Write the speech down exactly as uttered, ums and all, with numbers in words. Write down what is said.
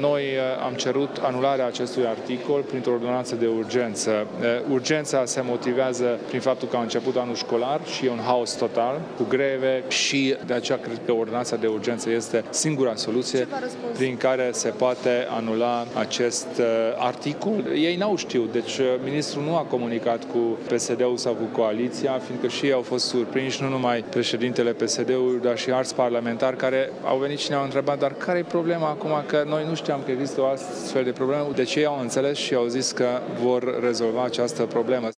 Noi am cerut anularea acestui articol printr-o ordonanță de urgență. Urgența se motivează prin faptul că a început anul școlar și e un haos total, cu greve, și de aceea cred că ordonanța de urgență este singura soluție prin care se poate anula acest articol. Ei n-au știut, deci ministrul nu a comunicat cu P S D-ul sau cu coaliția, fiindcă și ei au fost surprinși, nu numai președintele P S D-ului, dar și alți parlamentari care au venit și ne-au întrebat, dar care e problema acum, că noi nu știam că există o astfel de problemă. Deci ei au înțeles și au zis că vor rezolva această problemă.